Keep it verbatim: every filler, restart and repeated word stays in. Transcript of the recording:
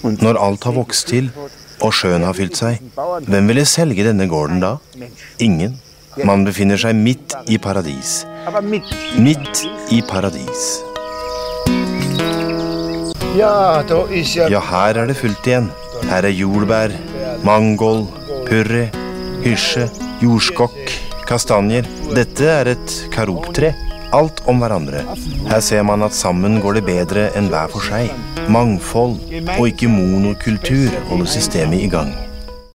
Når alt har vokst til, og sjøen har fylt seg, hvem ville selge denne gården da? Ingen. Man befinner seg midt i paradis. Midt i paradis. Ja, her er det fullt igjen. Her er jordbær, mangold, purre, hysje, jordskokk, kastanjer. Dette er et karoptre. Alt om hverandre. Her ser man at sammen går det bedre enn hver for seg. Mangfold og ikke monokultur holder systemet i gang.